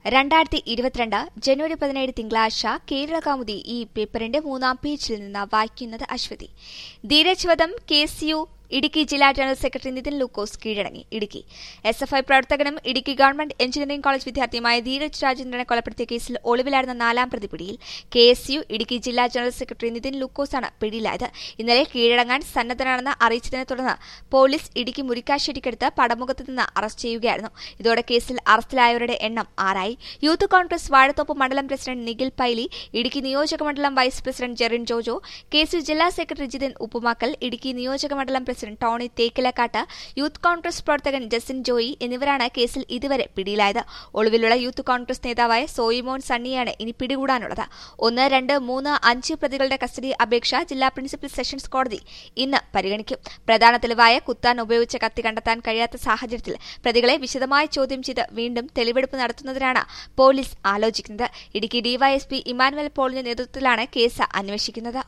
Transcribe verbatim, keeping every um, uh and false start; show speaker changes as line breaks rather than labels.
രണ്ടായിരത്തി ഇരുപത്തിരണ്ട് ജനുവരി പതിനേഴ് തിങ്കളാഴ്ച കേരളകൗമുദി ഈ പേപ്പറിന്റെ മൂന്നാം പേജിൽ നിന്ന് വായിക്കുന്നത് അശ്വതി. ധീരജ് വധം കേസ് യു ഇടുക്കി ജില്ലാ ജനറൽ സെക്രട്ടറി നിതിൻ ലൂക്കോസ് കീഴടങ്ങി. ഇടുക്കി എസ് എഫ് ഐ പ്രവർത്തകനും ഇടുക്കി ഗവൺമെന്റ് എഞ്ചിനീയറിംഗ് കോളേജ് വിദ്യാർത്ഥിയുമായ ധീരജ് രാജേന്ദ്രനെ കൊലപ്പെടുത്തിയ കേസിൽ ഒളിവിലായിരുന്ന നാലാം പ്രതി പിടിയിൽ. കെ എസ് യു ഇടുക്കി ജില്ലാ ജനറൽ സെക്രട്ടറി നിതിൻ ലൂക്കോസാണ് പിടിയിലായത്. ഇന്നലെ കീഴടങ്ങാൻ സന്നദ്ധനാണെന്ന് അറിയിച്ചതിനെ തുടർന്ന് പോലീസ് ഇടുക്കി മുരിക്കാശ്ശേരിക്കടുത്ത് പടമുഖത്ത് നിന്ന് അറസ്റ്റ് ചെയ്യുകയായിരുന്നു. ഇതോടെ കേസിൽ അറസ്റ്റിലായവരുടെ എണ്ണം ആറായി. യൂത്ത് കോൺഗ്രസ് വാഴത്തോപ്പ് മണ്ഡലം പ്രസിഡന്റ് നിഖിൽ പൈലി, ഇടുക്കി നിയോജക മണ്ഡലം vice president Jerin Jojo, K S U ജില്ലാ സെക്രട്ടറി ജിതിൻ ഉപ്പുമാക്കൽ, ഇടുക്കി നിയോജക മണ്ഡലം president Tony Thekkilakkattu, youth Congress പ്രവർത്തകൻ ജസിൻ ജോയി എന്നിവരാണ് കേസിൽ ഇതുവരെ പിടിയിലായത്. ഒളിവിലുള്ള യൂത്ത് കോൺഗ്രസ് നേതാവായ സോയിമോൻ സണ്ണിയാണ് ഇനി പിടികൂടാനുള്ളത്. ഒന്ന്, രണ്ട്, മൂന്ന്, അഞ്ച് പ്രതികളുടെ കസ്റ്റഡി അപേക്ഷ ജില്ലാ പ്രിൻസിപ്പൽ സെഷൻസ് കോടതി ഇന്ന് പരിഗണിക്കും. പ്രധാന തെളിവായ കുത്താൻ ഉപയോഗിച്ച കത്തി കണ്ടെത്താൻ കഴിയാത്ത സാഹചര്യത്തിൽ പ്രതികളെ വിശദമായി ചോദ്യം ചെയ്ത് വീണ്ടും തെളിവെടുപ്പ് നടത്തുന്നതിനാണ് പോലീസ് ആലോചിക്കുന്നത്. ഇടുക്കി ഡിവൈഎസ്പി ഇമാനുവൽ പോളിന്റെ നേതൃത്വത്തിലാണ് കേസ് അന്വേഷിക്കുന്നത്.